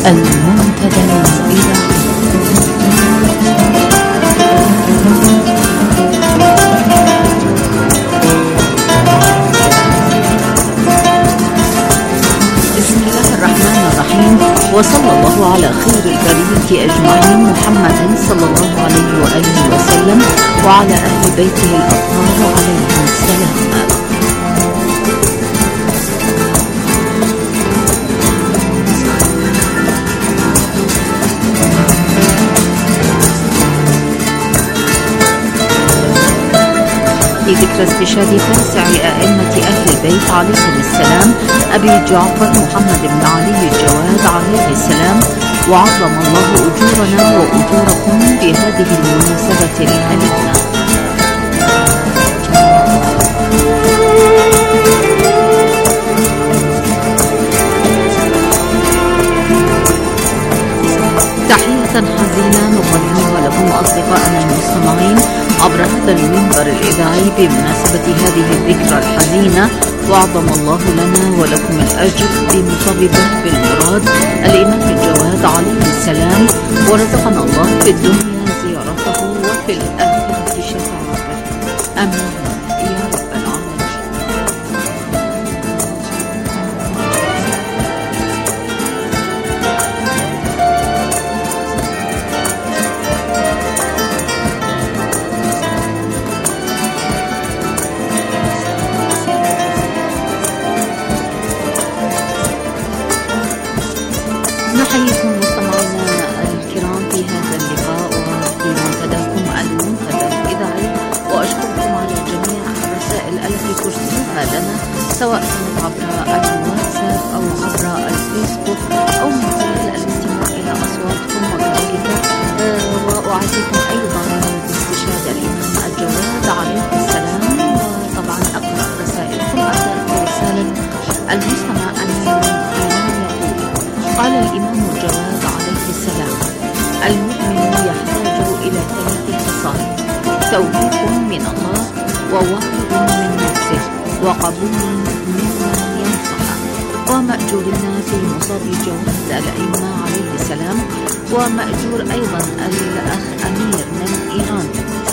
المنتدى الإذاعي. بسم الله الرحمن الرحيم، وصلى الله على خير البرية أجمعين، محمد صلى الله عليه وآله وسلم وعلى أهل بيته الأطهار عليهم السلام. في ذكرى استشهاد تاسع أئمة أهل البيت عليهم السلام، أبي جعفر محمد بن علي الجواد عليه السلام، وعظم الله أجورنا وأجوركم بهذه المناسبة الأليمة. تحية حزينة نقدمها لكم أصدقائنا المستمعين عبر هذا المنبر الإذاعي بمناسبة هذه الذكرى الحزينة، وعظم الله لنا ولكم الأجر بمصابه بالمراد الإمام الجواد عليه السلام، ورزقنا الله في الدنيا زيارته وفي الآخرة شفاعته، آمين يا رب العالمين. نحييكم مستمعينا الكرام في هذا اللقاء وفي منتداكم المنتدى الإذاعي، وأشكركم على جميع الرسائل التي ترسلوها لنا، سواء كانت عبر الواتساب أو عبر الفيسبوك أو من خلال الاستماع إلى أصواتكم وكذلك. وأعزيكم أيضا باستشهاد الإمام الجواد عليه السلام، وطبعا أقرأ رسائلكم. أبدأ برسالة المستمع أمين. قال الإمام الجواد عليه السلام: المؤمن يحتاج إلى 3 خصال: توفيق من الله، ووعظ من نفسه، وقبول ممن ينصحه. ومأجورنا في مصاب جواد الأئمة عليه السلام، ومأجور أيضا الأخ أمير من إيران.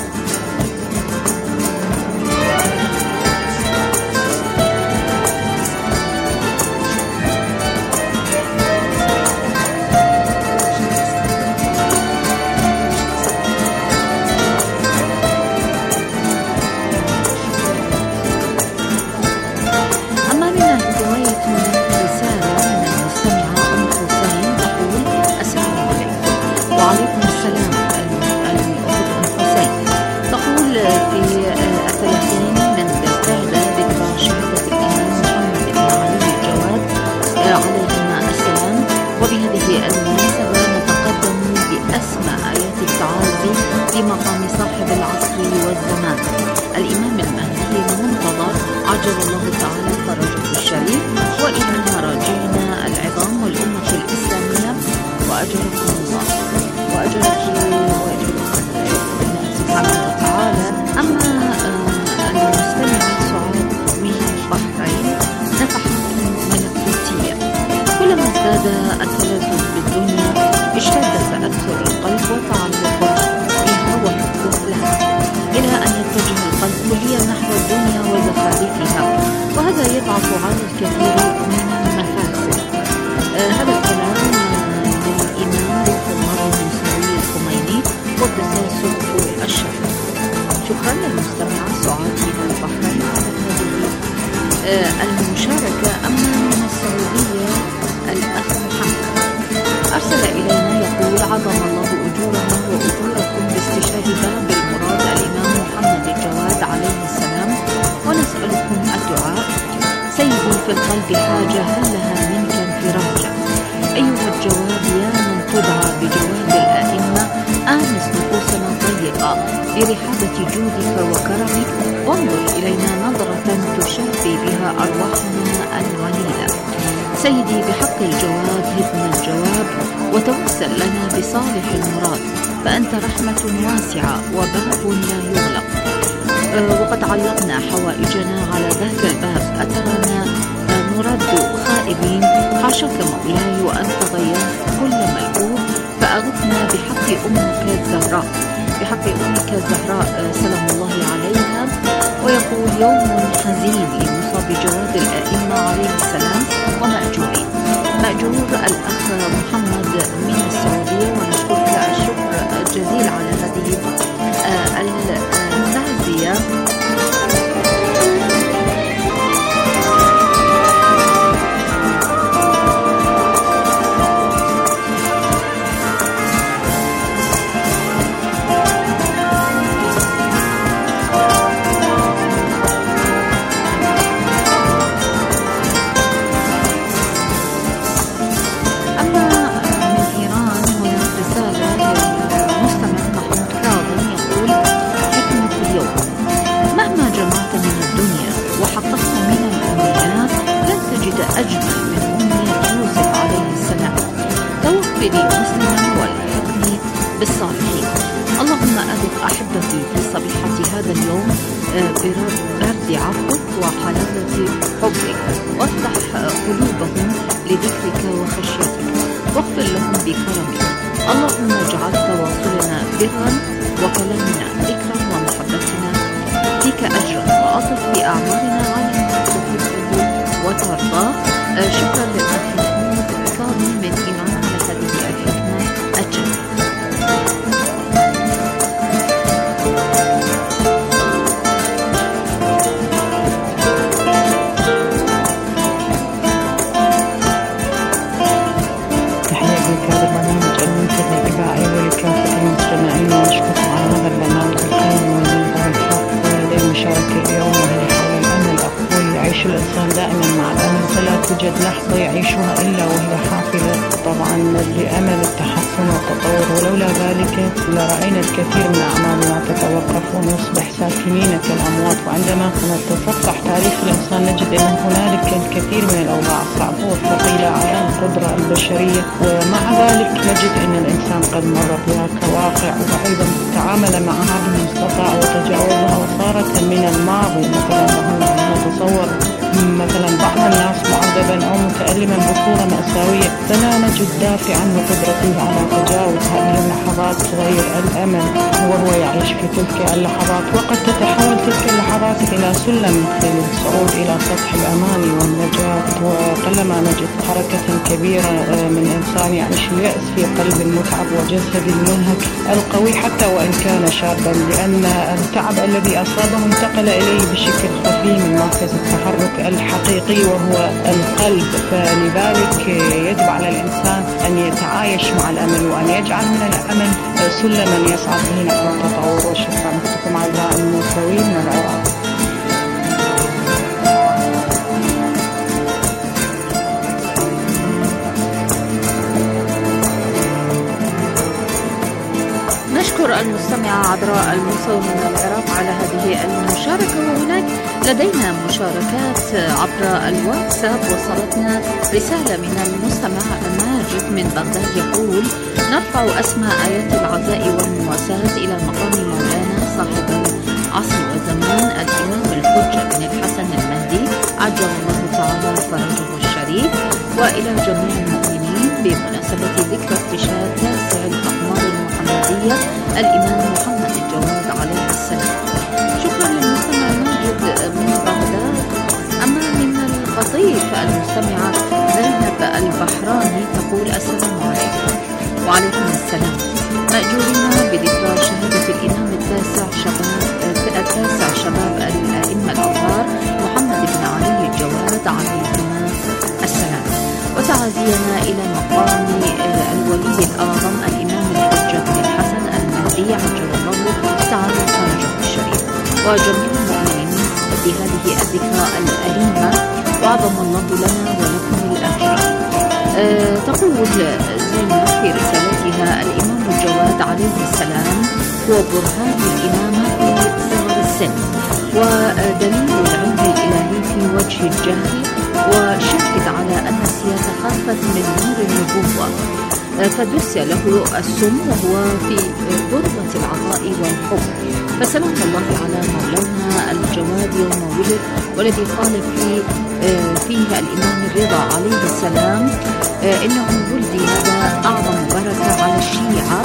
مقام صاحب العصر والزمان الإمام المهدي المنتظر عجل الله تعالى فرجه الشريف، وإلى مراجعنا العظام والأمة الإسلامية، وأجركم الله وأجركم الله سبحانه وتعالى. أما المستمع سعاد من البحرين: نفحات ملكوتية، كلما ازداد التلذذ بالدنيا اشتد تأثر القلب وتعلقه إلى أن يتجه القلب كليا نحو الدنيا وزخارفها، وهذا يضعف على الكثير من المفاسد. هذا الكلام من الإمام روح الله الموسوي الخميني قدس سره الشريف. شكرا للمستمع سعاد من البحرين على هذه المشاركة. أما من السعودية الأخ محمد أرسل إلينا يقول: عظم الله أجورنا وأجوركم باستشهاد باب المراد الإمام محمد الجواد عليه السلام، ونسألكم الدعاء. سيدي في القلب حاجة، هل لها منك انفراجة؟ أيها الجواد يا من تدعى بجواد الأئمة، آنس نفوسنا طيبة برحابة جودك وكرمك، وانظر إلينا نظرة تشافي بها أرواحنا الغليلة. سيدي بحق الجواد هبنا الجواب، وتوسل لنا بصالح المراد، فأنت رحمة واسعة وباب لا يغلق. وقد علقنا حوائجنا على ذاك الباب، أترانا نرد خائبين، حاشاك مولاي وأنت ضياف كل ملكوب، فأغثنا بحق أمك الزهراء، بحق أمك الزهراء سلام الله عليها. ويقول يوم حزين لمصاب جواد الأئمة عليه السلام ومأجورين. مأجور الأخ محمد من السعودية، ونشكرك الشكر الجزيل على هذه التعزية. أجمل من أمنية يوسف عليه السلام، توفني مسلما والحقني بالصالحين. اللهم أذق أحبتي في صبيحة هذا اليوم برد عفوك وحلاوة حبك، وافتح قلوبهم لذكرك وخشيتك، واغفر لهم بكرمك. اللهم اجعل تواصلنا برا وكلامنا ذكرا ومحبتنا فيك أجرا، وأطف بأعمارنا على ما تحبه وترضى. شكرا للأخ محمود كاظم من إيمان على هذه الحكمة الجميلة. تحية لك هذا البرنامج المنتج الإذاعي ولكافة المستمعين، ونشكركم على هذا البرنامج القيم والمنبر الحق للمشاركة اليوم. وهي حول الأمل. أقول يعيش الإنسان دائما مع الأمل، فلا توجد لحظة يعيشها إلا وهي حافلة طبعا لأمل التحسن والتطور، ولولا ذلك لرأينا الكثير من أعمالنا تتوقف ونصبح ساكنين كالأموات. وعندما نتصفح تاريخ الإنسان نجد أن هنالك الكثير من الأوضاع الصعبة والثقيلة على القدرة البشرية، ومع ذلك نجد أن الإنسان قد مر بها كواقع، وأيضا تعامل معها بمستطاع وتجاوزها وصارت من الماضي. مثلا نتصور مثلا بعض الناس معذبا أو متألما بصورة مأساوية، فلا نجد دافعا لقدرته على تجاوز هذه اللحظات غير الأمل وهو يعيش في تلك اللحظات. وقد تتحول تلك اللحظات إلى سلم للصعود إلى سطح الأمان والنجاة. وقلما نجد حركة كبيرة من إنسان يعيش اليأس في قلب المتعب وجسد المنهك القوي حتى وإن كان شابا، لأن التعب الذي أصابه انتقل إليه بشكل خفي من مركز التحرك الحقيقي وهو القلب. فلذلك يجب على الإنسان أن يتعايش مع الأمل وأن يجعل من الأمل سلما يصعد به نحو التطور. وشكرا لكم أعزائي المستمعين من العراق. نشكر المستمعة عذراء الموسوي من العراق على هذه المشاركة. وهناك لدينا مشاركات عبر الواتساب. وصلتنا رسالة من المستمع ماجد من بغداد يقول: نرفع أسماء آيات العزاء والمواساة إلى مقام مولانا صاحب العصر والزمان الإمام الحجة بن الحسن المهدي عجل الله تعالى فرجه الشريف، وإلى جميع المؤمنين بمناسبة ذكرى اكتشاف تاسع الأقمار المحمدية الإمام محمد الجواد عليه السلام. شكرا للمستمع ماجد من بغداد. أما من القطيف المستمعة زينب البحراني تقول: السلام عليكم. وعليكم السلام. مأجورين بذكرى شهادة الإمام التاسع شباب الأئمة الأطهار محمد بن علي الجواد عليهما السلام، وتعازينا إلى مقام الولي الأعظم الإمام الحجة بن الحسن المهدي عجل الله تعالى فرجه الشريف، وجميع المؤمنين بهذه الذكرى الأليمة، وعظم الله لنا ولكم الأجر. تقول زينب في رسالتها: الإمام الجواد عليه السلام هو برهان الإمامة في صغر السن، ودليل العلم الإلهي في وجه الجهل، وشاهد على أن السياسة خافت من نور النبوة فدس له السم وهو في ذروة العطاء والحب. فسلام الله على مولانا الجواد يوم ولد، والذي قال في فيه الإمام الرضا عليه السلام إنه ولدي هذا أعظم بركة على الشيعة،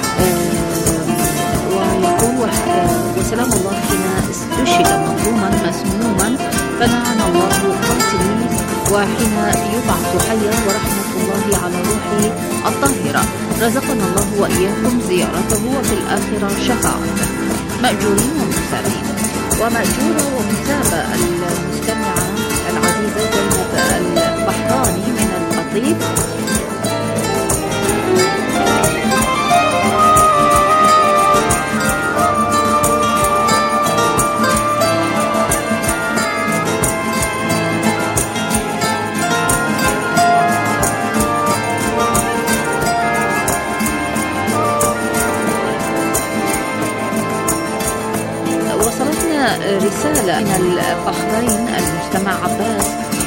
ويقول وسلام الله حين استشهد مظلوما مسموما فلعن الله قاتلي، وحين يبعث حيا ورحمة الله على روحه الطاهرة. رزقنا الله وإياكم زيارته وفي الآخرة شفاعته. مأجورين ومتابعين. ومأجورة ومتابعة المستمعة العزيزة زينب البحراني من القطيف. رسالة من البحرين المستمع عباس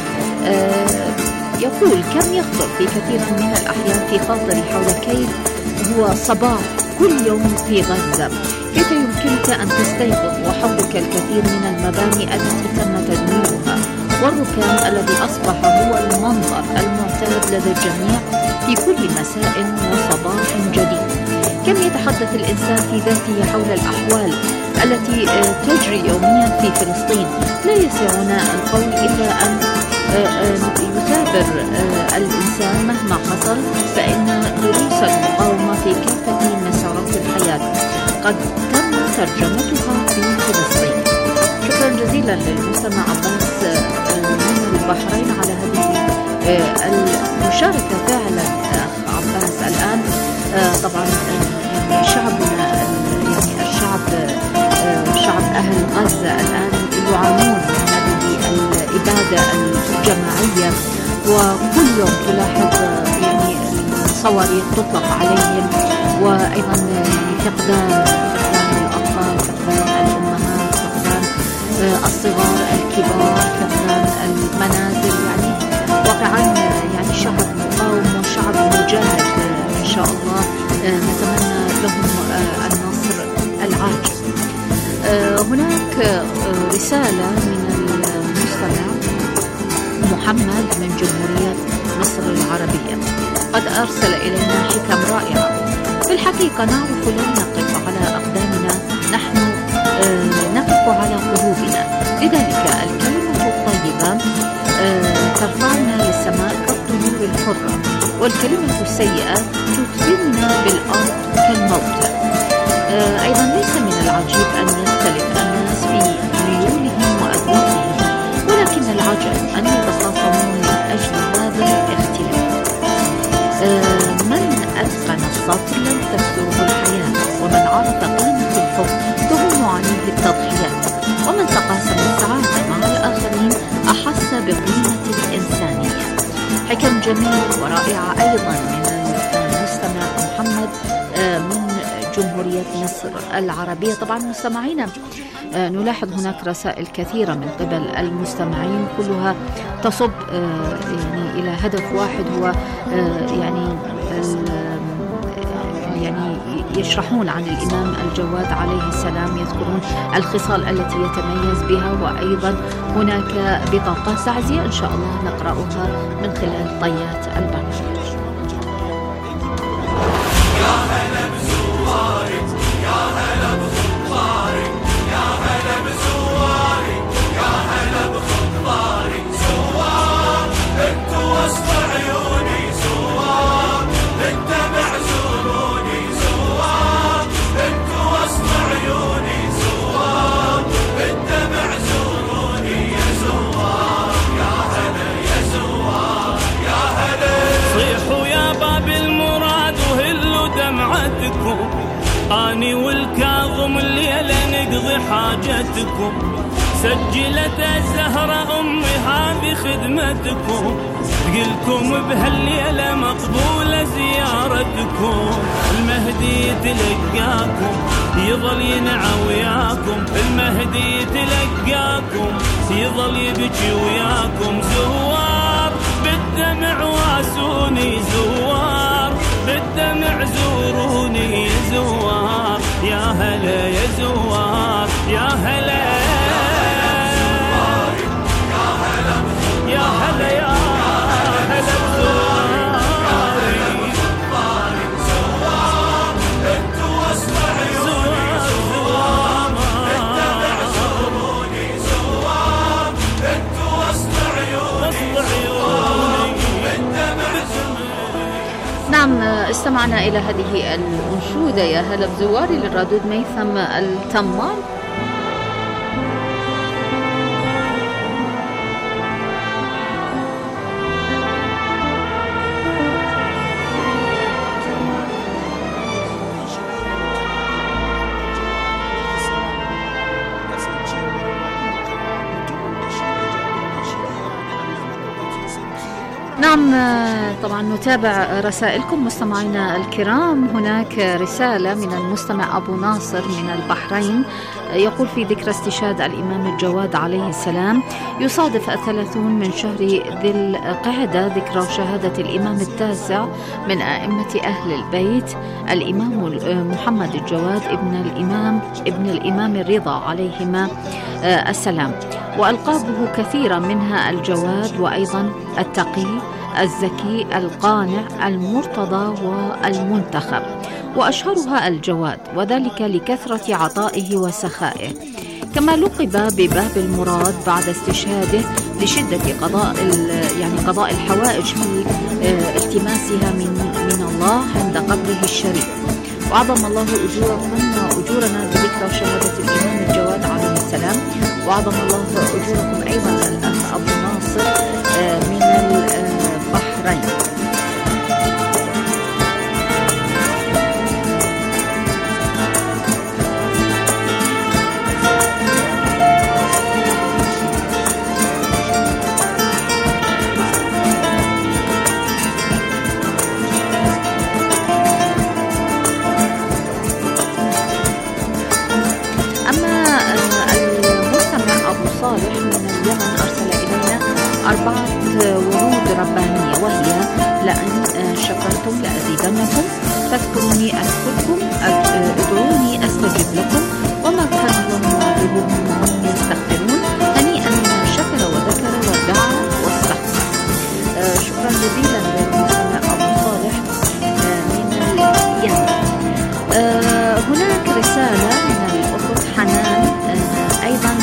يقول: كم يخطر في كثير من الأحيان في خاطري حول كيف هو صباح كل يوم في غزة، كيف يمكنك أن تستيقظ وحولك الكثير من المباني التي تم تدميرها والركام الذي أصبح هو المنظر المعتاد لدى الجميع في كل مساء وصباح جديد. كم يتحدث الإنسان في ذاته حول الأحوال التي تجري يوميا في فلسطين. لا يسعنا القول إلا أن يثابر الإنسان مهما حصل، فإن دروس المقاومة في كافة مسارات الحياة قد تم ترجمتها في فلسطين. شكرا جزيلا للمستمع عباس من البحرين على هذه المشاركة. فعلا عباس الآن طبعا يعني شعبنا يعني شعب أهل غزة الآن يعانون من هذه الإبادة الجماعية، وكل يوم تلاحظ يعني صواريخ تطلق عليهم، وأيضا يعني فقدان الأطفال، فقدان الأمهات، فقدان الصغار، الكبار، فقدان المنازل. يعني واقعا يعني شعب مقاوم وشعب مجاهد إن شاء الله. نتمنى لهم النصر العاجل. هناك رسالة من المستمع محمد من جمهورية مصر العربية، قد أرسل إلينا حكم رائعة. في الحقيقة نعرف لا نقف على أقدامنا، نحن نقف على قلوبنا، لذلك الكلمة الطيبة ترفعنا للسماء كالطيور الحرة، والكلمة السيئة تدفننا بالأرض كالموتى. أيضا ليس من العجيب أن يختلف الناس في ميولهم وأذواقهم، ولكن العجب أن يتخاصمون من أجل هذا الاختلاف. من أتقن الصبر لم تسره الحياة، ومن عرف قيمة الحب تهم عليه التضحيات، ومن تقاسم السعادة مع الآخرين أحس بقيمة الإنسانية. حكم جميل ورائعة أيضا من المستمع محمد من جمهورية مصر العربية. طبعا مستمعينا نلاحظ هناك رسائل كثيرة من قبل المستمعين كلها تصب يعني إلى هدف واحد، هو يعني يشرحون عن الإمام الجواد عليه السلام، يذكرون الخصال التي يتميز بها، وأيضا هناك بطاقات تعزية إن شاء الله نقرأها من خلال طيات البرنامج. يا هلا بزوارك، يا هلا بخطارك، يا هلا بزوارك، يا هلا بخطارك. زوار انت وسط عيوني، زوار بالدمع زوروني، زوار انت وسط عيوني، زوار بالدمع زوروني. يا زوار يا هلا، يا زوار يا هلا. صيحوا يا باب المراد وهلوا دمعتكم، اني والكاظم الليله نقضي حاجتكم. سجلت الزهره امي هذه خدمتكم، تقلكم بهالليله مقبوله زيارتكم. المهدي تلقاكم يظل ينعى وياكم، المهدي تلقاكم يظل يبكي وياكم. زوار بالدمع واسوني، زوار بالدمع زوروني. يا زوار يا هلا، يا زوار يا هلا. يا هلا استمعنا إلى هذه الأنشودة يا هلا بزواري للرادود ميثم التمار. نعم، طبعا نتابع رسائلكم مستمعينا الكرام. هناك رسالة من المستمع أبو ناصر من البحرين، يقول في ذكرى استشهاد الإمام الجواد عليه السلام: يصادف 30 من شهر ذي القعدة ذكرى شهادة الإمام التاسع من أئمة أهل البيت، الإمام محمد الجواد ابن الإمام الرضا عليهما السلام، وألقابه كثيرة منها الجواد، وأيضا التقي، الزكي، القانع، المرتضى، والمنتخب، وأشهرها الجواد، وذلك لكثرة عطائه وسخائه. كما لقب بباب المراد بعد استشهاده لشدة قضاء الحوائج في التماسها من الله عند قبره الشريف. وأعظم الله أجورنا بذكرى شهادة الإمام الجواد عليه السلام، وأعظم الله أجوركم أيضا الأخ أبو ناصر من البحرين. صالح من اليمن أرسل إلينا 4 ورود ربانية، وهي: لأن شكرتم لأزيدنكم، فاذكروني أذكركم، ادعوني أستجب لكم، وما كان الله معذبهم وهم يستغفرون، هنيئا من شكر وذكر ودعا واستغفر. شكرا جزيلا للمستمع أبو صالح من اليمن. هناك رسالة من الأخت حنان أيضا،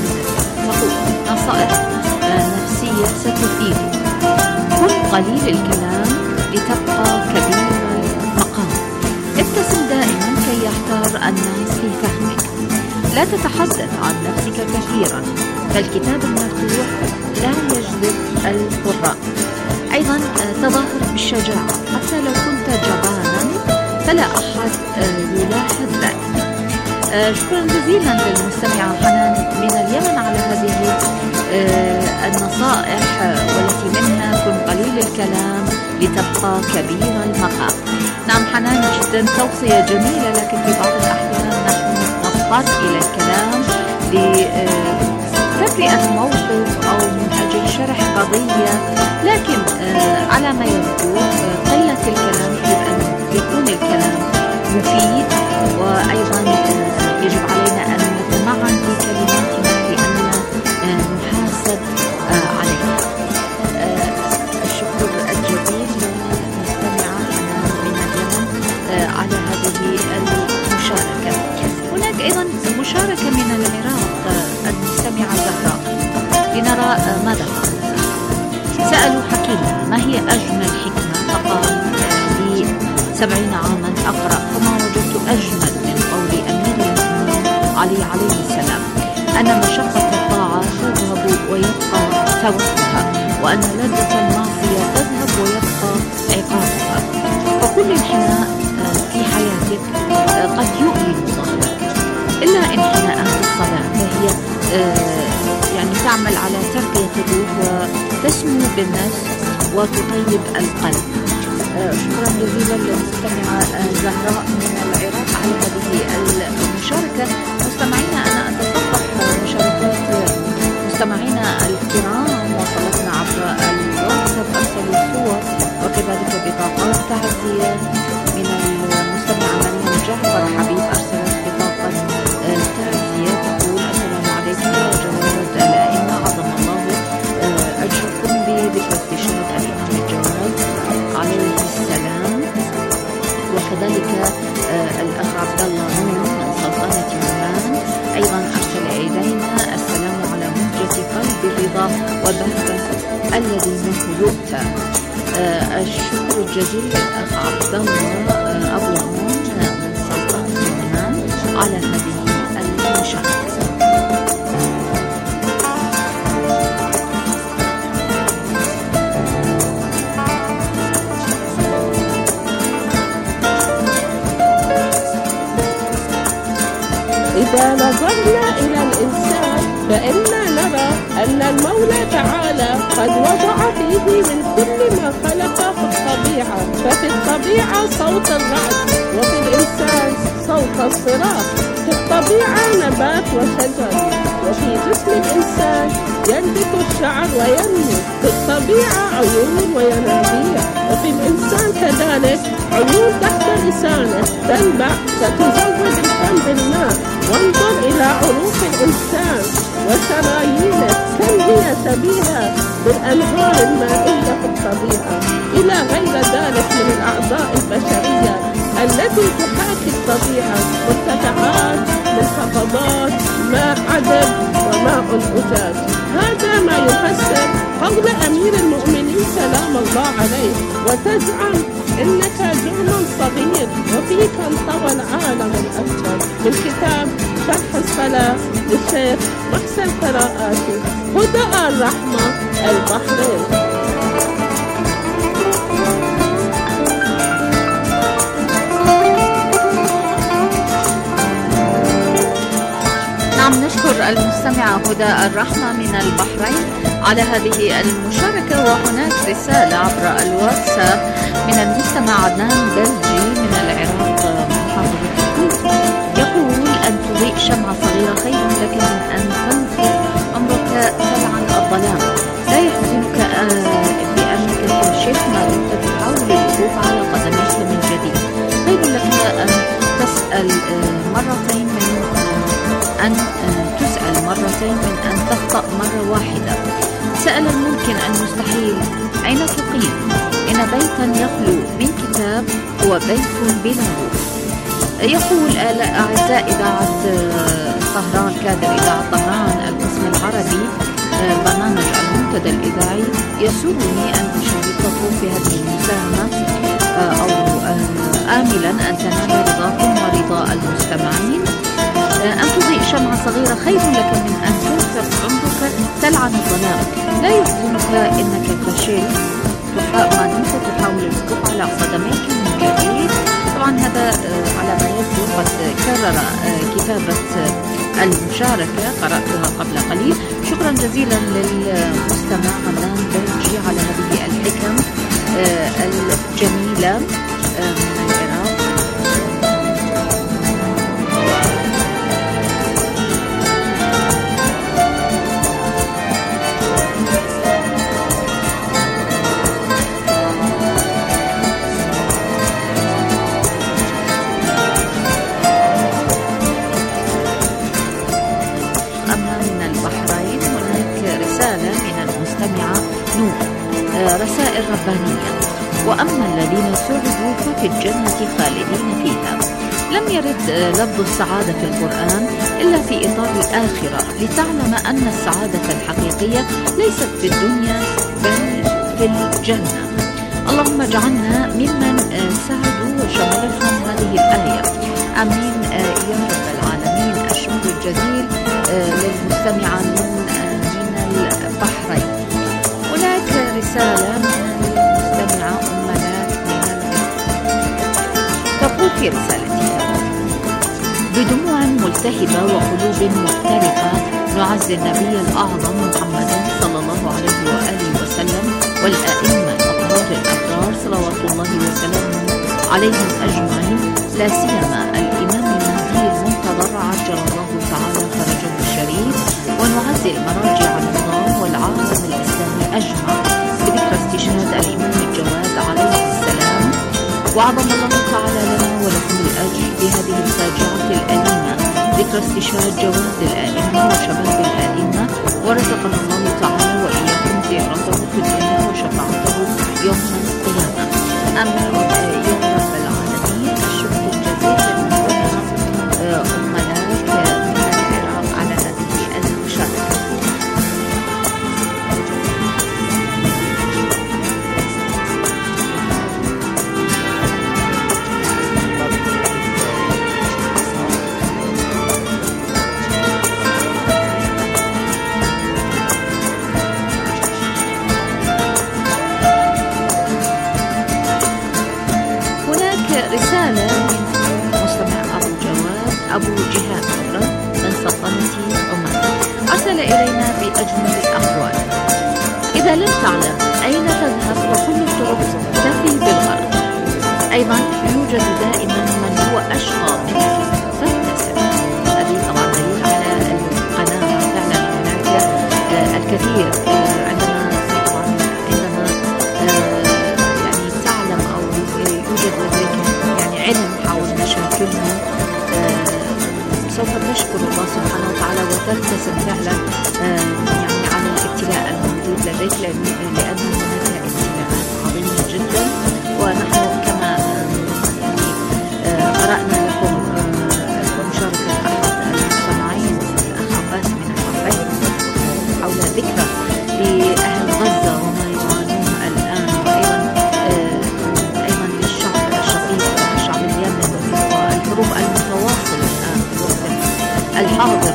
نصائح نفسية ستفيد: كن قليل الكلام لتبقى كبير المقام، ابتسم دائما كي يحتار الناس في فهمك، لا تتحدث عن نفسك كثيرا، فالكتاب المفتوح لا يجذب القراء. أيضا تظاهر بالشجاعة، حتى لو كنت جبانا فلا أحد يلاحظ ذلك. شكرا جزيلا للمستمعة حنان من اليمن على هذه النصائح، والتي منها: كن قليل الكلام لتبقى كبير المقام. نعم حنان، جدا توصية جميلة، لكن في بعض الأحيان نحن نضطر إلى الكلام لتفرئة موقف أو من أجل شرح قضية، لكن على ما يبدو قلة الكلام يجب أن يكون الكلام مفيد، وأيضا يجب علينا أن نتمعن في كلماتنا لأننا نحاسب عليها. الشكر الجزيل للمستمعة من اليمن على هذه المشاركة. هناك أيضا مشاركة من العراق، المستمعة زهراء، لنرى ماذا قالت. سألوا حكيما: ما هي أجمل حكمة؟ فقال: لي 70 عاما أقرأ فما وجدت أجمل من قول أمير المؤمنين علي عليه السلام: أن مشقة الطاعة تذهب ويبقى ثوابها، وأن لذة المعصية تذهب ويبقى عقابها. فكل انحناء في حياتك قد يؤلم ظهرك، إلا انحناءات الصلاة فهي تعمل على ترقية الروح وتسمو بالنفس وتطيب القلب. شكرا جزيلا للمستمعة زهراء من العراق على هذه المشاركة. مستمعينا، أنا أتصفح مشاركات مستمعينا الكرام وصلتنا عبر الواتساب، أرسلوا صور وكذلك بطاقات تعزية. من المستمعة مريم جعفر حبيب أرسلت بطاقة تعزية تقول: السلام عليكم يا جواد الأئمة، عظم الله أجركم بذكرى استشهاد الإمام الجواد عليه السلام. وكذلك الأخ عبد الله نور من سلطنة عمان أيضا أرسل إلينا: السلام على مهجة قلب الرضا وبهجة الذي منه يؤتى. الشكر الجزيل للأخ عبد الله أبو عون من سلطنة عمان على هذه المشاركة. إذا نظرنا إلى الإنسان فإننا نرى أن المولى تعالى قد وضع فيه من كل ما خلق في الطبيعة، ففي الطبيعة صوت الرعد، وفي الإنسان صوت الصراخ، في الطبيعة نبات وشجر، وفي جسم الإنسان ينبت الشعر وينمو، في الطبيعة عيون وينابيع، وفي الإنسان كذلك عيون تحت لسانه تنبع فتزود الفم بالماء. وانظر إلى عروق الإنسان وشرايينه كم هي شبيهة بالأنهار المائية في الطبيعة، إلى غير ذلك من الأعضاء البشرية التي تحاكي الطبيعة، مرتفعات، منخفضات، ماء عذب وماء أجاج. هذا ما يفسر قول أمير المؤمنين سلام الله عليه: وتزعم إنك جرم صغير وفيك انطوى العالم الأكبر. من كتاب شرح الصلاة للشيخ محسن قراءاتي، هدى الرحمة، البحرين. نعم، نشكر المستمعة هدى الرحمة من البحرين على هذه المشاركة. وهناك رسالة عبر الواتساب من المستمع عدنان بلجي من العراق محافظة الكويت، يقول: أن تضيء شمعة صغيرة خير لك من أن تنفق عمرك تلعن الظلام. لا يحزنك بأنك كشف ما دمت تحاول الوقوف على قدميك من جديد. خير لك أن تسأل مرتين من أن تخطأ مرة واحدة. سأل الممكن المستحيل: أين تقيم؟ إن بيتا يخلو من كتاب هو بيت بلا روح. يقول: أعزائي إذاعة طهران، كادر إذاعة طهران القسم العربي برنامج المنتدى الإذاعي، يسرني أن أشارككم في هذه المساهمة أو آملا أن تنال رضاكم ورضاء المستمعين. أن تضيء شمعة صغيرة خير لك من أن تنفق عمرك تلعن الظلام. لا يحزنك إنك فشلت ما دمت تحاول الوقوف على قدميك من جديد. طبعا هذا على ما يبدو قد كرر كتابة المشاركة، قرأتها قبل قليل. شكرا جزيلا للمستمع عدنان بلجي على هذه الحكم الجميلة من العراق. رسائل ربانية: وأما الذين سعدوا ففي الجنة خالدين فيها. لم يرد لفظ السعادة في القرآن إلا في إطار الآخرة، لتعلم أن السعادة الحقيقية ليست في الدنيا بل في الجنة. اللهم اجعلنا ممن سعدوا وشملهم هذه الآية، آمين يا رب العالمين. الشكر الجزيل للمستمعة من البحرين. هناك رسالة من المستمعة أمنات من العراق، تقول في رسالتها: بدموع ملتهبة وقلوب محترقة نعزي النبي الأعظم محمد صلى الله عليه وآله وسلم والأئمة الأطهار الأبرار صلوات الله وسلامه عليهم أجمعين، لا سيما الإمام المهدي المنتظر عجل الله تعالى فرجه الشريف، ونعزي المراجع النظام والعالم الإسلامي أجمع بذكرى استشهاد الإمام الجواد عليه السلام. وعظم الله تعالى لنا ولكم الأجر بهذه الفاجعة الأليمة، ذكرى استشهاد جواد الآئمة وشباب الآئمة، ورزقنا الله تعالى وإياكم زيارته في الدنيا وشفاعته يوم القيامة. آمين يا رب العالمين. الشكر الجزيل للمستمعة أم ملاك من العراق على هذه المشاركة. أبو جهاد من سلطنة عمان أرسل إلينا بأجمل الأقوال: إذا لم تعلم أين تذهب فكل الطرق تفي بالغرض. أيضا يوجد دائما من هو أشقى منك فابتسم. هذه طبعا دليل على القناعة. فعلا هناك الكثير عندما يعني تعلم أو يوجد لديك يعني علم حول مشاكلنا، سوف تشكر الله سبحانه وتعالى وتبتسم فعلا يعني على الابتلاء الموجود لديك، لأن هناك ابتلاءات عظيمة جدا. ونحن كما قرأنا لكم مشاركة أحد المستمعين الأخ عباس من البحرين حول ذكرى لأهل غزة وما يعانون الآن، وأيضا للشعب الشقيق الشعب اليمني والحروب المتواصلة الآن في الوقت الحاضر.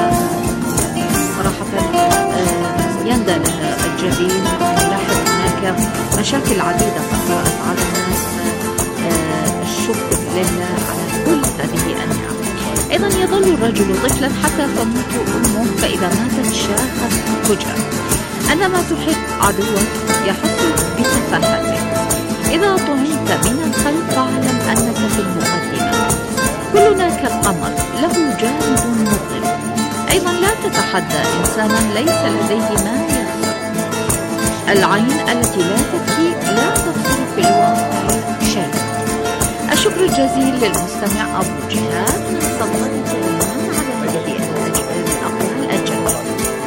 صراحة يندى لها الجبين أن نلاحظ هناك مشاكل عديدة طرأت على الناس. الشكر لله على كل هذه النعم. أيضا يظل الرجل طفلا حتى تموت أمه، فإذا ماتت شاخت فجأة. عندما تحب عدوك يحس بتفاهتك. إذا طعمت من الخلف فاعلم أنك في المقدمة. كلنا كالقمر له جانب مظلم. أيضا لا تتحدى إنسانا ليس لديه ما يخسر. العين التي لا تبكي لا تبصر في الواقع شيء. الشكر الجزيل للمستمع أبو جهاد من سلطنة عمان على هذه الأقوال الجميلة.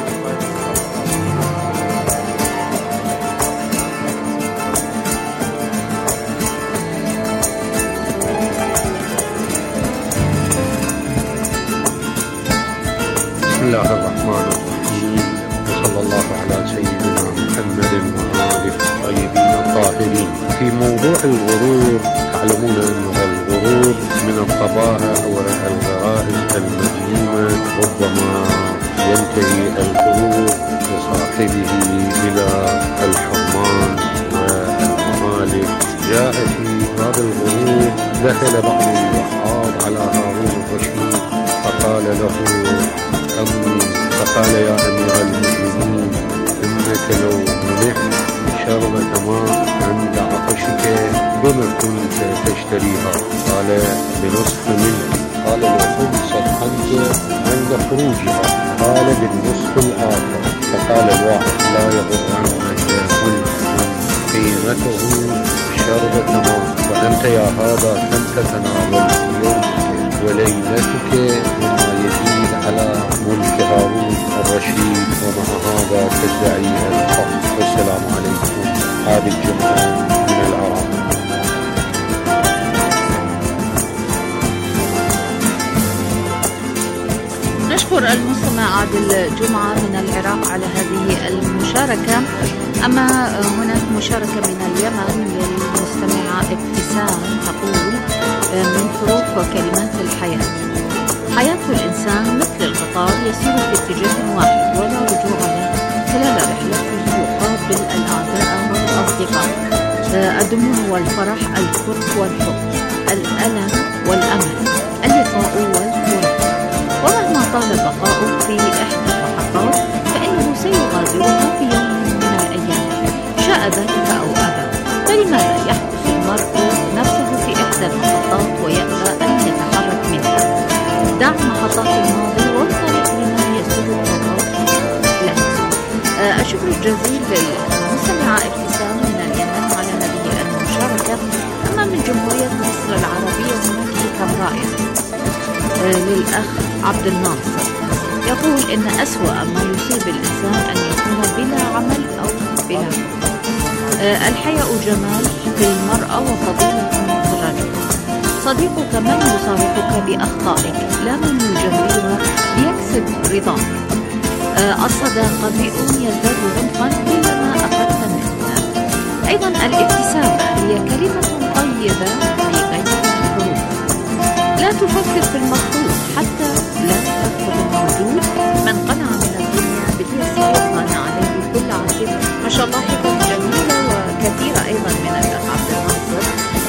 بسم الله الرحمن الرحيم، وصلى الله على سيدنا محمد وآله الطيبين الطاهرين. في موضوع الغرور، تعلمون أن الغرور من الطبائع والغرائز المذمومة. ربما ينتهي الغرور بصاحبه إلى الحرمان والممالك. جاء في هذا الغرور دخل بعض الوحاد على هارون الرشيد فقال له: فقال: يا أمير المؤمنين، إنك لو منحت شربة ماء عند عطشك بما كنت تشتريها؟ قال: بنصف منه. قال: لخمسة خمسة عند خروجها. قال: بالنصف الآخر. فقال الواحد: لا يضر عنك كل قيمته شربة ماء، وأنت يا هذا كم تتناول يومك وليلتك مما يزيد على ملك هارون الرشيد، ومع هذا تدعي الحق. والسلام عليكم. عابد جمعان من العراق. نشكر المستمع عادل جمعة من العراق على هذه المشاركة. أما هناك مشاركة من اليمن للمستمعة ابتسام تقول: من حروف وكلمات الحياة: حياة الإنسان مثل القطار يسير في اتجاه واحد ولا رجوع له. خلال رحلته يقابل الأعداء والأصدقاء، الدموع والفرح، الكره والحب، الألم والأمل، اللقاء والفراق. ومهما طال البقاء في إحدى المحطات فإنه سيغادرها في يوم من الأيام، شاء ذلك أو أبى. فلماذا يحبس المرء نفسه في إحدى المحطات ويأبى أن يتحرك منها؟ دع محطات الماضي وانطلق لما يسر الخطوات له. الشكر الجزيل للمستمعة ابتسام من اليمن على هذه المشاركة. أما من جمهورية مصر العربية هناك كم رائع للأخ عبد الناصر، يقول: إن أسوأ ما يصيب الإنسان أن يكون بلا عمل أو بلا حب. الحياء جمال في المرأة وفضيلة في الرجل. صديقك من يصارحك بأخطائك، لا من يجملها ليكسب رضاك. الصداقة بيئون يزداد عمقا كلما أخذت منها. أيضا الابتسامة هي كلمة طيبة في غير الحروف. لا تفكر في المطلوب حتى لا تفقد الموجود. من قنع من الدنيا باليسير قنع عليه كل عشر. ما شاء الله حكم جميلة وكثيرة أيضا من الأخ عبد الناصر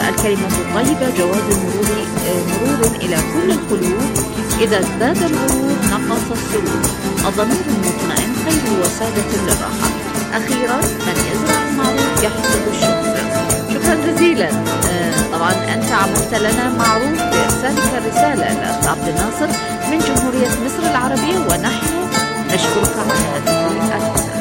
الكلمة الطيبة جواز مرور إلى كل القلوب. إذا ازداد الغرور نقص السرور. الضمير المطمئن خير وسادة للراحة. أخيرا من يزرع المعروف يحصد الشكر. شكرا جزيلا. طبعا أنت عملت لنا معروف بإرسالك الرسالة لأخ عبد الناصر من جمهورية مصر العربية، ونحن نشكرك على هذه الرسالة.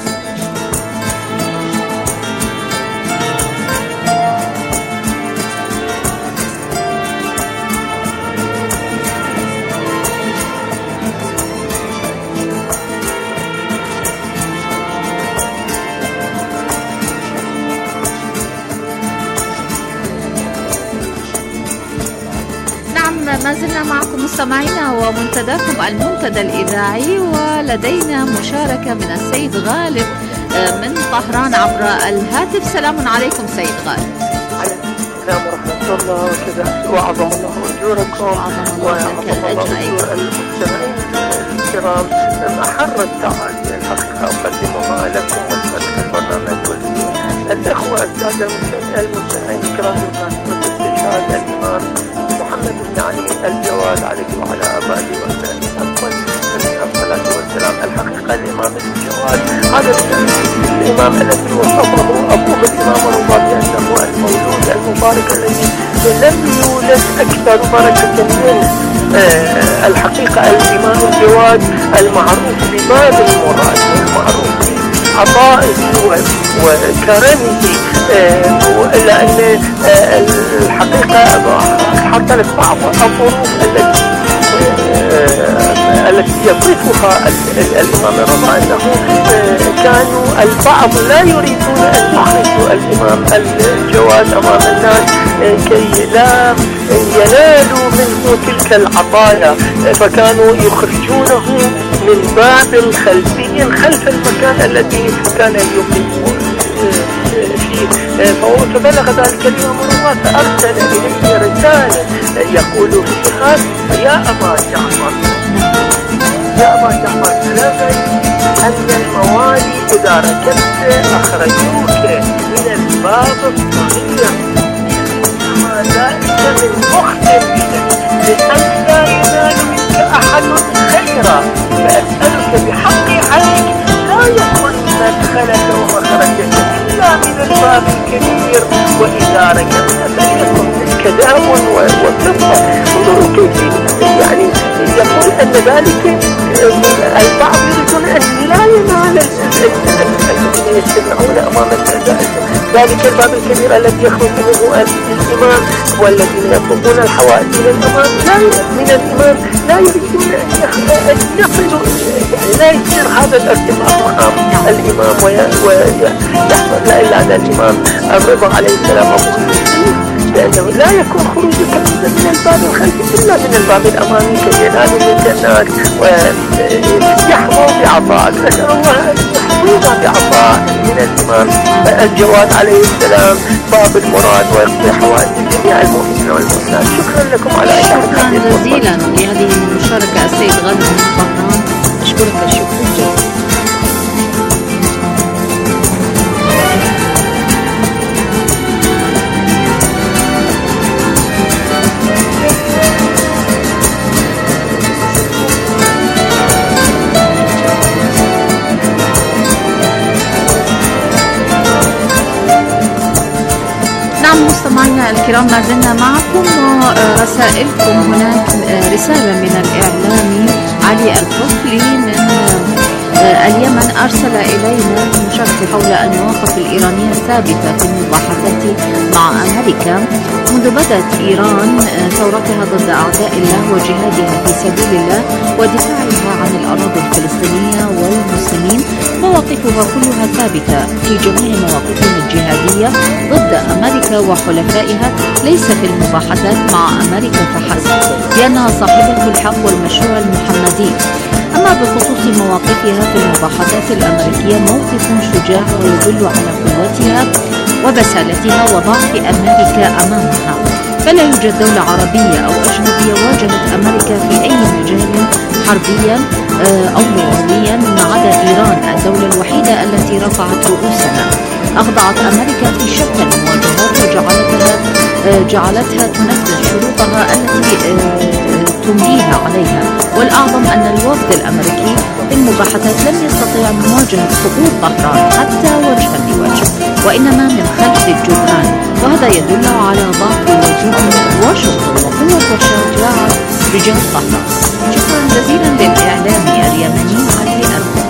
ما زلنا معكم مستمعينا ومنتداكم المنتدى الإذاعي، ولدينا مشاركة من السيد غالب من طهران عبر الهاتف. سلام عليكم سيد غالب. السلام ورحمة الله وكذا، وعظم الله أجوركم وعظم الله أجور المستمعين الكرام. أحرت تعالي الحقيقة أقدمها لكم وتفتح البرنامج الأخوة السادة المستمعين الكرام بمناسبة استشهاد الإمام محمد بن علي الجواد عليه وعلى آبائه وأبنائه الصلاة والسلام. الحقيقة الإمام الجواد هذا الإمام الذي وصفه أبوه الإمام الرضا بأنه المولود المبارك الذي لم يولد أكثر بركة منه. الحقيقة الإمام الجواد المعروف بباب المراد، المعروف عطائه وكرمه، إلا أن الحقيقة حصلت بعض الظروف التي يصفها الإمام الرضا أنه كانوا البعض لا يريدون أن يخرجوا الإمام الجواد أمام الناس كي لا ينالوا منه تلك العطايا، فكانوا يخرجونه من باب خلفي خلف المكان الذي كان يقيم فيه. فبلغ ذلك اليوم الرضا فأرسل إليه رسالة يقول فيها: يا أبا جعفر بلغني أن الموالي إذا ركبت أخرجوك من الباب الصغير، ما ذلك من مخطر لأن لا ينال منك أحد خيرا، فأسألك بحق عليك لا يكون مدخلك ومخرجك إلا من الباب الكبير، وإذا ركبت فليكن كذاب وفضة. انظروا كيف يعني يقول أن ذلك البعض يريدون أن لا ينال الذين يجتمعون أمام ذلك الباب الكبير الذي يخرج منه الإمام، والذين يطلبون الحوائج للإمام من الإمام لا يريدون أن يصلوا، يعني لا يصير هذا الارتباط مقام الإمام ويحصل لا إلا على الإمام الرضا عليه السلام لأنه لا يكون خروجك من الباب الخلفي إلا من الباب الأمامي كي ينالوا منك الناس ويحظوا بعطاء. نسأل الله أن يحظونا بعطاء من الإمام الجواد عليه السلام باب المراد ويقضي حوائج جميع المؤمنين والمؤمنات. شكرا لكم على شكرا جزيلا لهذه المشاركة السيد غالب من طهران. أشكرك الشكر الجزيل. مستمعينا الكرام، ما زلنا معكم ورسائلكم. هناك رسالة من الإعلامي علي الطفلي من اليمن أرسل إلينا مشاركة حول المواقف الإيرانية الثابتة في المباحثات مع أمريكا منذ بدأت إيران ثورتها ضد أعداء الله وجهادها في سبيل الله ودفاعها عن الأراضي الفلسطينية والمسلمين. مواقفها كلها ثابتة في جميع مواقفها الجهادية ضد أمريكا وحلفائها، ليس في المباحثات مع أمريكا فحسب، لأنها صاحبة الحق والمشروع المحمدي. أما بخصوص مواقفها في المباحثات الأمريكية موقف شجاع ويدل على قوتها وبسالتها وضعف أمريكا أمامها، فلا يوجد دولة عربية أو أجنبية واجهت أمريكا في أي مجال حربيا أو لغويا ما عدا إيران، الدولة الوحيدة التي رفعت رؤوسنا. أخضعت أمريكا في شتى المواجهات وجعلتها جعلتها تنفذ شروطها التي تمليها عليها. والأعظم أن الوفد الأمريكي في المباحثات لم يستطيع مواجهة خطوط طهران حتى وجها لوجه، وإنما من خلف الجدران، وهذا يدل على ضعف وجود واشنطن وقوة وشجاعة رجال طهران. شكرا جزيلا للإعلامي اليمني علي أربع.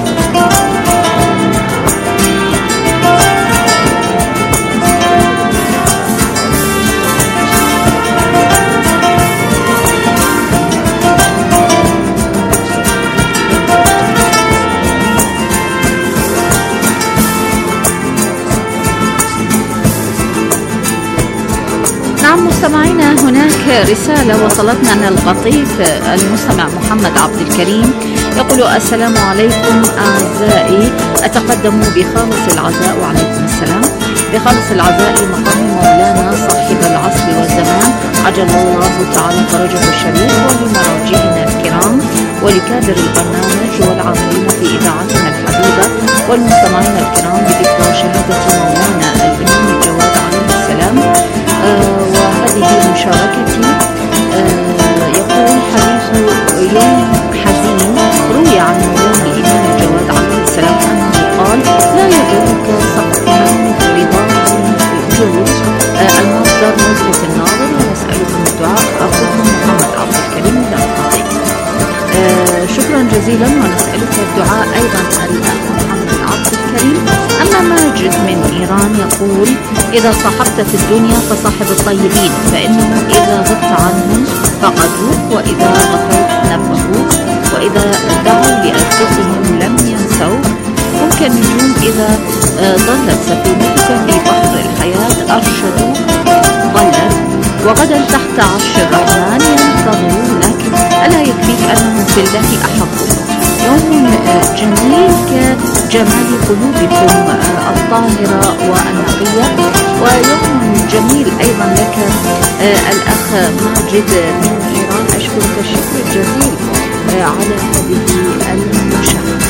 مستمعينا، هناك رسالة وصلتنا من القطيف المستمع محمد عبد الكريم يقول: السلام عليكم أعزائي، أتقدم بخالص العزاء. وعليكم السلام. بخالص العزاء لمقام مولانا صاحب العصر والزمان عجل الله تعالى فرجه الشريف، ولمراجعنا الكرام، ولكادر البرنامج والعاملين في إذاعتنا الحبيبة، والمستمعين الكرام بذكرى شهادة مولانا الإمام الجواد عليه السلام. وهذه مشاركتي. يقول: حديث يوم حزين روي عن مولانا الإمام الجواد عليه السلام أنه قال: لا يضرك سقط من رضاه جود. المصدر نزهة الناظر، ونسألكم الدعاء. أخوكم محمد عبد الكريم من القطيف. شكرا جزيلا، ونسألك الدعاء أيضا الأخ محمد عبد الكريم. أما ماجد من إيران يقول: إذا صاحبت في الدنيا فصاحب الطيبين، فإنهم إذا غبت عنهم فقدوك، وإذا غفلت نبهوك، وإذا دعوا لأنفسهم لم ينسوك. هم كالنجوم إذا ضلت سفينتك في بحر الحياة أرشدوك ضلت، وغدا تحت عرش الرحمن ينتظرون لك. ألا يكفيك أنهم في الله أحبوا. يوم جميل كجمال قلوبكم الطاهرة والنقية. ويوم جميل أيضا لك الأخ ماجد من إيران. أشكرك الشكر الجزيل على هذه المشاركة.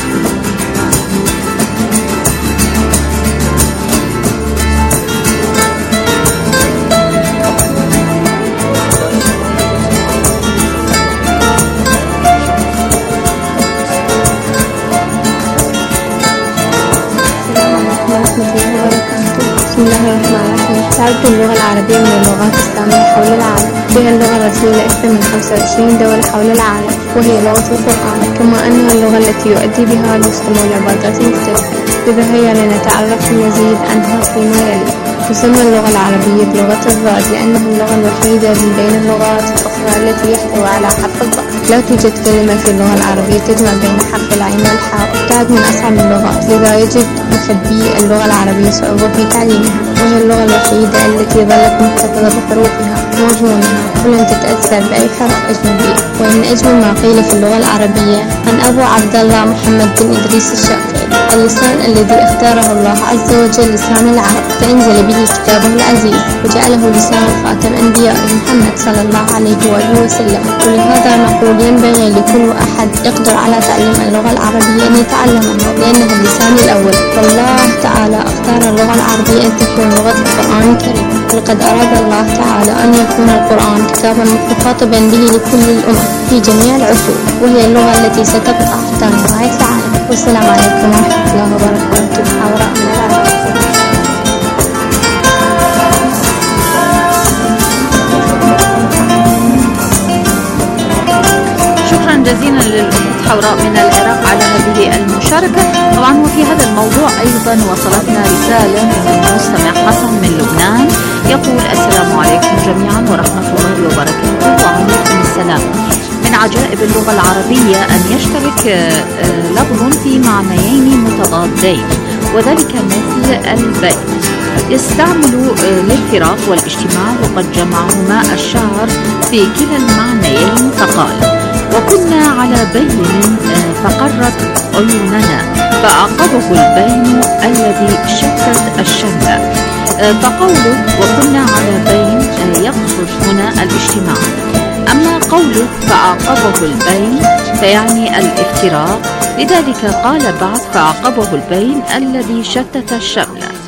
بسم الله الرحمن الرحيم. تعد اللغة العربية من اللغات السامية حول العالم، فيها اللغة الرسمية لأكثر من 25 دولة حول العالم، وهي لغة القرآن، كما أنها اللغة التي يؤدي بها المسلمون عبادات مختلفة. إذا هيا لنتعرف المزيد عنها فيما يلي. تسمى اللغة العربية بلغة الضاد لأنها اللغة الوحيدة من بين اللغات الأخرى التي يحتوي على حرف الضاد. لا توجد كلمة في اللغة العربية تجمع بين حرف العين والحاء. تعد من أصعب اللغات، لذا يجد محبي اللغة العربية صعوبة في تعليمها، وهي اللغة الوحيدة التي ظلت محتفظة بحروفها ومضمونها ولم تتأثر بأي حرف أجنبي. وإن أجمل ما قيل في اللغة العربية عن أبو عبد الله محمد بن إدريس الشافعي: اللسان الذي اختاره الله عز وجل لسان العرب، فأنزل به كتابه العزيز، وجعله لسان خاتم أنبيائه محمد صلى الله عليه وآله وسلم. ولهذا نقول: ينبغي لكل أحد يقدر على تعلم اللغة العربية أن يتعلمها، لأنها اللسان الأول. والله تعالى اختار اللغة العربية أن تكون لغة القرآن الكريم، ولقد أراد الله تعالى أن يكون القرآن كتابا مخاطبا به لكل الأمم في جميع العصور، وهي اللغة التي ستبقى حتى نهاية العالم. والسلام عليكم ورحمة الله وبركاته. حوراء من العراق. جزيلا للأخت حوراء من العراق على هذه المشاركة. طبعا وفي هذا الموضوع أيضا وصلتنا رسالة من المستمع حسن من لبنان يقول: السلام عليكم جميعا ورحمة الله وبركاته. وعليكم السلام. من عجائب اللغة العربية أن يشترك لفظ في معنيين متضادين، وذلك مثل البيت، يستعمل للفراق والاجتماع، وقد جمعهما الشاعر في كلا المعنيين فقال: وكنا على بين فقرت عيوننا، فأعقبه البين الذي شتت الشمل. فقوله وكنا على بين يقصد هنا الاجتماع، أما قوله فأعقبه البين فيعني الافتراق. لذلك قال بعد: فأعقبه البين الذي شتت الشمل.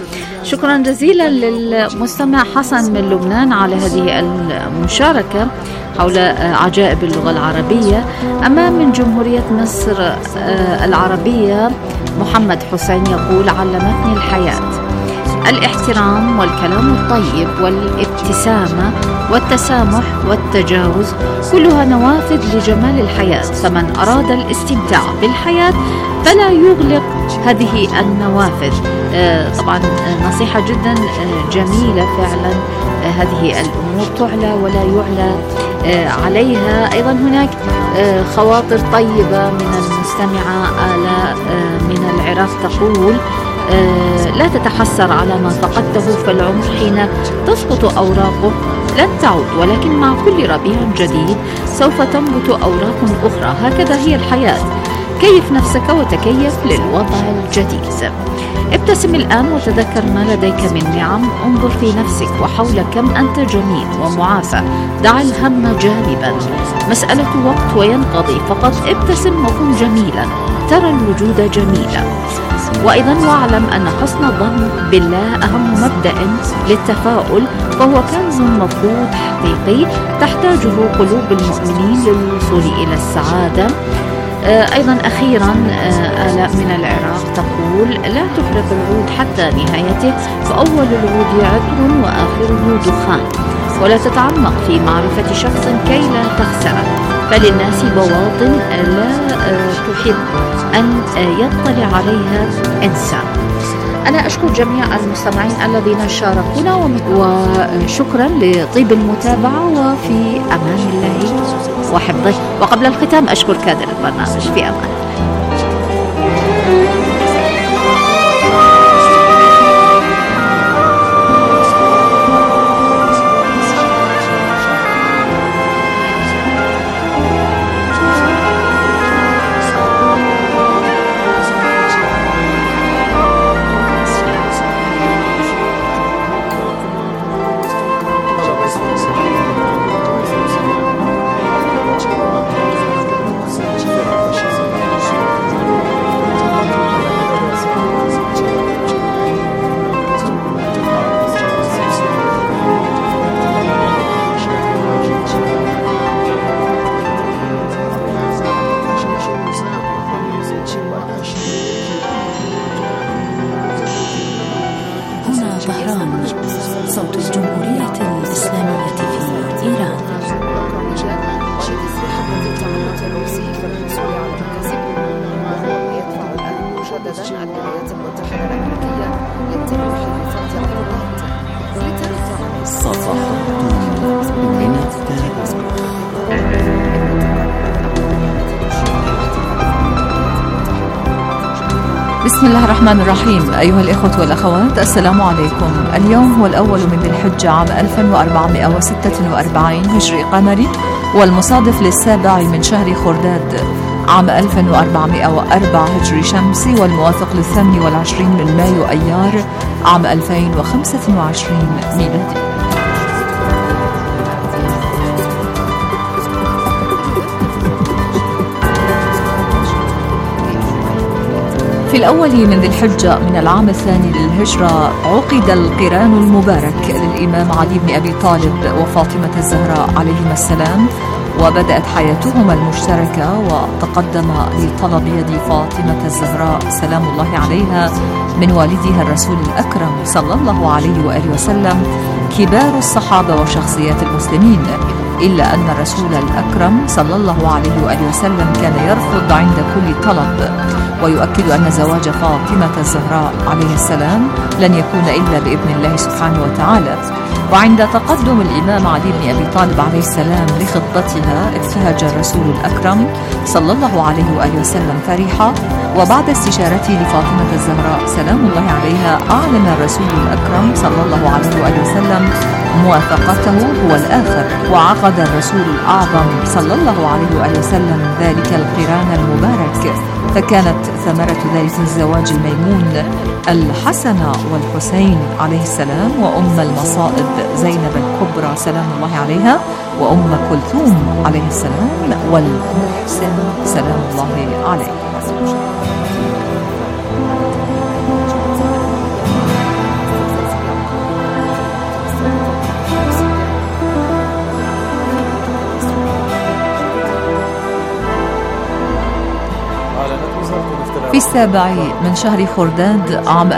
شكرا جزيلا للمستمع حسن من لبنان على هذه المشاركة حول عجائب اللغة العربية. أما من جمهورية مصر العربية محمد حسين يقول: علمتني الحياة الاحترام والكلام الطيب والابتسامة والتسامح والتجاوز، كلها نوافذ لجمال الحياة، فمن أراد الاستمتاع بالحياة فلا يغلق هذه النوافذ. طبعا نصيحة جدا جميلة فعلا. هذه الأمور تعلى ولا يعلى عليها. أيضا هناك خواطر طيبة من المستمعة آلاء من العراق تقول: لا تتحسر على ما فقدته، فالعمر حين تسقط أوراقه لن تعود، ولكن مع كل ربيع جديد سوف تنبت أوراق أخرى. هكذا هي الحياة. كيف نفسك وتكيف للوضع الجديد. ابتسم الآن وتذكر ما لديك من نعم. انظر في نفسك وحولك كم أنت جميل ومعافى. دع الهم جانبا، مسألة وقت وينقضي. فقط ابتسم وكن جميلا، ترى الوجود جميلا. وأيضا واعلم أن حسن الظن بالله أهم مبدأ للتفاؤل، فهو كنز مفقود حقيقي تحتاجه قلوب المؤمنين للوصول إلى السعادة. أيضا أخيرا آلاء من العراق تقول: لا تحرق العود حتى نهايته، فأول العود عطر وآخره دخان. ولا تتعمق في معرفة شخص كي لا تخسره، فللناس بواطن لا تحب أن يطلع عليها إنسان. أنا أشكر جميع المستمعين الذين شاركونا، وشكرا لطيب المتابعة، وفي أمان الله وحفظه. وقبل الختام أشكر كادر البرنامج. في أمان. بسم الله الرحمن الرحيم. أيها الإخوة والأخوات، السلام عليكم. اليوم هو الأول من ذي الحجة عام 1446 هجري قمري، والمصادف للسابع من شهر خرداد عام 1404 هجري شمسي، والموافق ل22 من مايو أيار عام 2025 ميلادي. في الأول من ذي الحجة من العام الثاني للهجرة عقد القران المبارك للإمام علي بن أبي طالب وفاطمة الزهراء عليهما السلام، وبدأت حياتهما المشتركة، وتقدم لطلب يد فاطمة الزهراء سلام الله عليها من والدها الرسول الأكرم صلى الله عليه وآله وسلم كبار الصحابة وشخصيات المسلمين، إلا أن الرسول الأكرم صلى الله عليه وآله وسلم كان يرفض عند كل طلب، ويؤكد أن زواج فاطمة الزهراء عليه السلام لن يكون إلا بإذن الله سبحانه وتعالى. وعند تقدم الإمام علي بن أبي طالب عليه السلام لخطبتها ابتهج الرسول الأكرم صلى الله عليه وآله وسلم فرحا، وبعد استشارته لفاطمة الزهراء سلام الله عليها أعلن الرسول الأكرم صلى الله عليه وآله وسلم موافقته هو الآخر، وعقد الرسول الأعظم صلى الله عليه وآله وسلم ذلك القران المبارك، فكانت ثمرة ذلك الزواج الميمون الحسن والحسين عليه السلام، وأم المصائب زينب الكبرى سلام الله عليها، وأم كلثوم عليه السلام، والمحسن سلام الله عليه. في 7 من شهر خرداد عام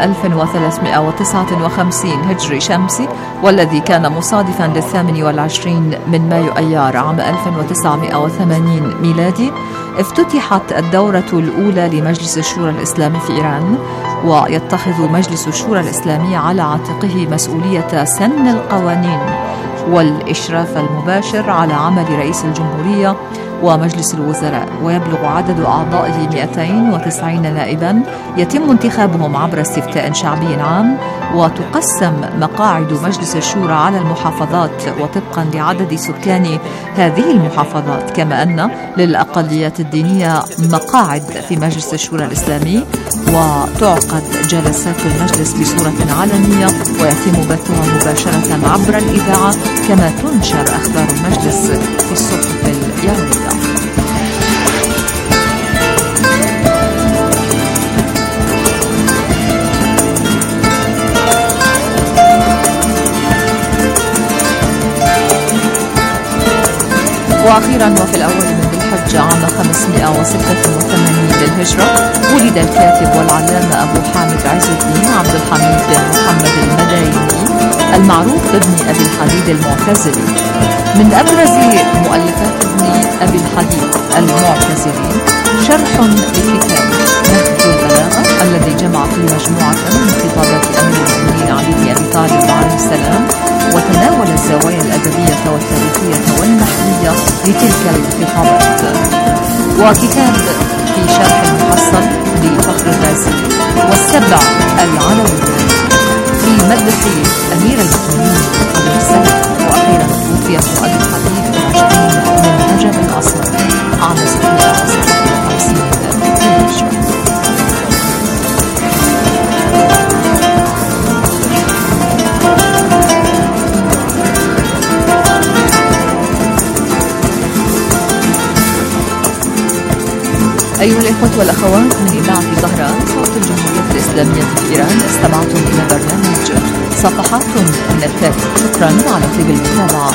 1359 هجري شمسي، والذي كان مصادفا لل28 من مايو أيار عام 1980 ميلادي، افتتحت الدورة الأولى لمجلس الشورى الإسلامي في إيران. ويتخذ مجلس الشورى الإسلامي على عاتقه مسؤولية سن القوانين والإشراف المباشر على عمل رئيس الجمهورية ومجلس الوزراء، ويبلغ عدد أعضائه 290 نائبا يتم انتخابهم عبر استفتاء شعبي عام. وتقسم مقاعد مجلس الشورى على المحافظات وطبقا لعدد سكان هذه المحافظات، كما أن للأقليات الدينية مقاعد في مجلس الشورى الإسلامي. وتعقد جلسات المجلس بصورة علنية ويتم بثها مباشرة عبر الإذاعة، كما تنشر أخبار المجلس في الصحف اليومية. وأخيرا وفي الأول من ذي الحجة عام 586 للهجرة ولد الكاتب والعلامة أبو حامد عز الدين عبد الحميد بن محمد المدايني المعروف بابن أبي الحديد المعتزلي. من أبرز مؤلفات ابن أبي الحديد المعتزلي شرح لكتاب نهج البلاغة، الذي جمع فيه مجموعة من خطابات أمير المؤمنين علي بن أبي طالب عليه السلام، وتناول الزوايا الأدبية والتاريخية والنحوية لتلك الخطابات. وكتاب في شرح المحصل لفخر الرازي، والسبع العلويات في مدح أمير المؤمنين عليه السلام. وأخيرا توفي أبو الحديد برشدين من نجب الأصل عام 656 للهجرة. أيها الإخوة والأخوات، من إذاعة طهران صوت الجمهورية الإسلامية في إيران، استمعتم إلى برنامج صفحات من التاريخ. شكرا على طيب المتابعة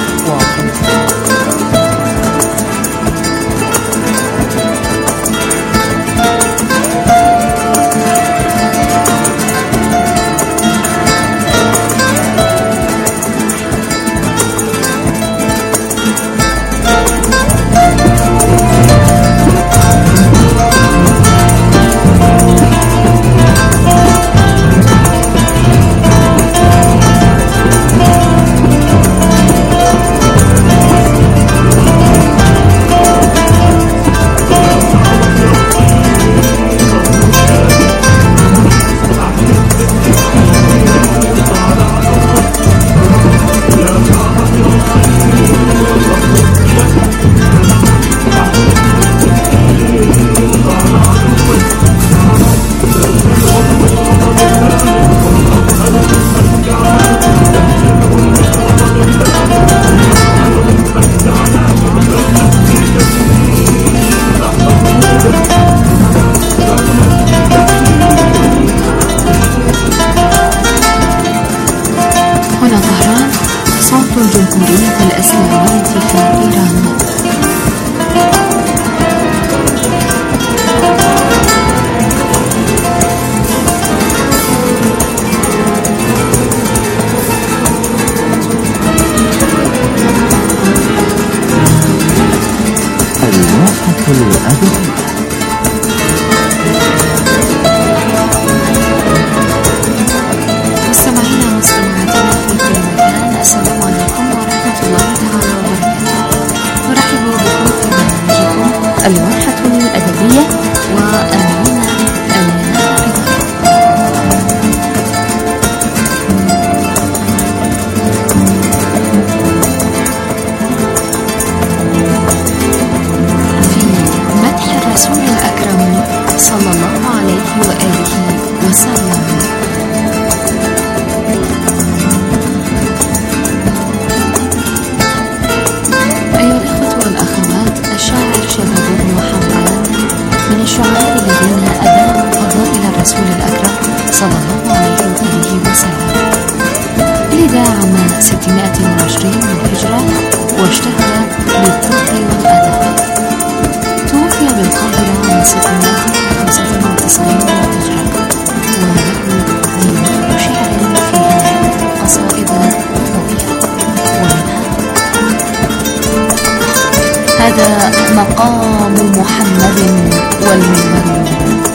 الجمهورية الإسلامية في إيران. الواحة الأدبية. مستمعينا ومستمعاتنا في كل مكان، السلام عليكم ورحمة الله تعالى وبركاته. نرحب بكم في برنامجكم الواحة الأدبية وأمينة الرسول الأكرم صلى الله عليه وآله وسلم. أيها الأخوة والأخوات، الشاعر شباب بن حمدان من الشعراء الذين أبانوا فضائل الرسول الأكرم صلى الله عليه وآله وسلم. ولد عام 620 للهجرة واشتهر بالطب والأدب. توفي بالقاهرة عام 695 مقام محمد والمنبر.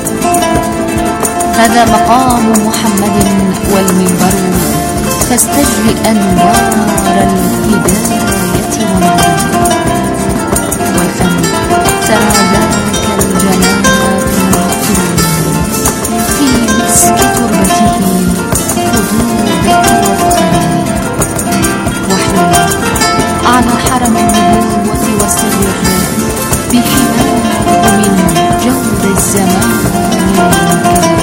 هذا مقام محمد والمنبر، فاستجلئ أنوار الهداية والنور. والفم ترى ذاك الجناب المغفور في مسك تربته حدود والخير. واحلل على حرم النبوة والسر بحماه من جور الزمان والمنكر.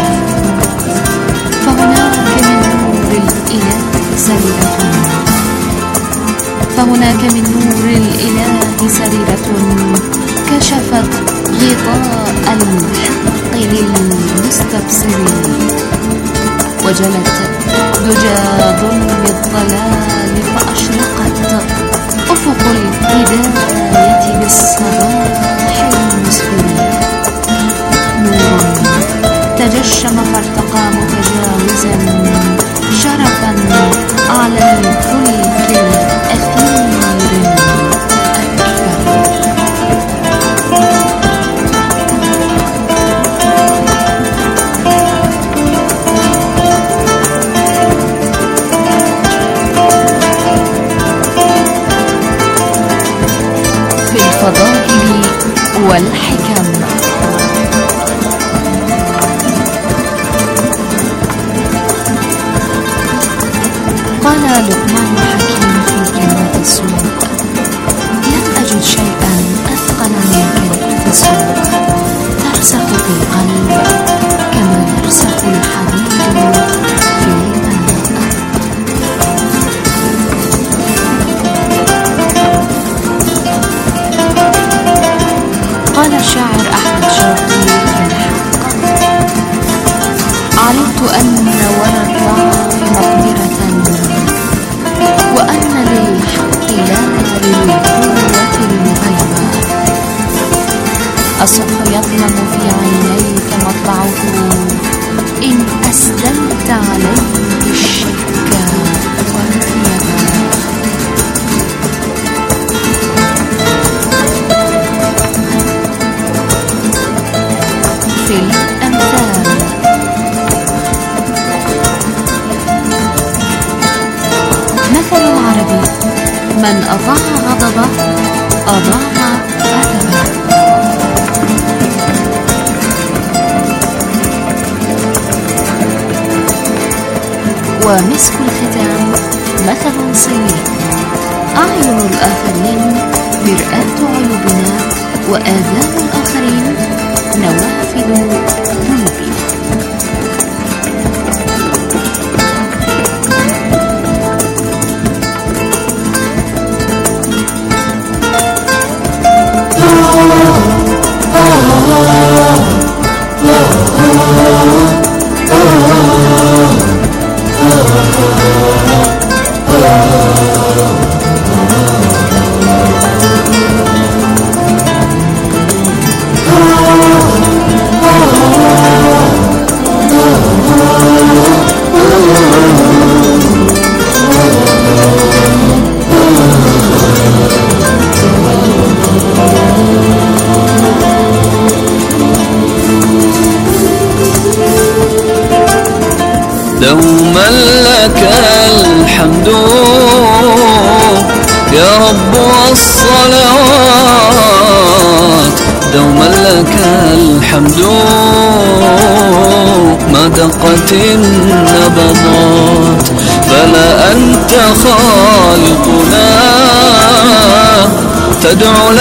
فهناك من نور الإله سريرة كشفت غطاء الحق للمستبصرين، وجلت دجى ظلم الضلال فأشرقت أفق الهداية بالصباح المسفر. نور تجشم فارتقى متجاوزا شرفا على الفلك الأثير في الفضائل والحكم. قال لقمان الحكيم في كلمة السوق: لم أجد شيئا أثقل من كلمة السوق، ترسخ في القلب كما يرسخ الحديد في الماء. قال الشاعر أحمد شوقي: الحق علمت أن وراء الضعف مقدرة، وأن للحق لا للقوة المغيبة. الصبح يظلم في عينيك مطلعه إن أسدلت عليه الشك والريبة. في الأمثال: مثل العربي: من أضاع غضبه أضاع أدبه. ومسك الختام مثل صيني: أعين الآخرين مرآة عيوبنا، وآذان الآخرين نوافذ ذنوبنا. دوما لك الحمد يا رب والصلوات، دوما لك الحمد ما دقت النبضات. فلا أنت خالقنا تدعو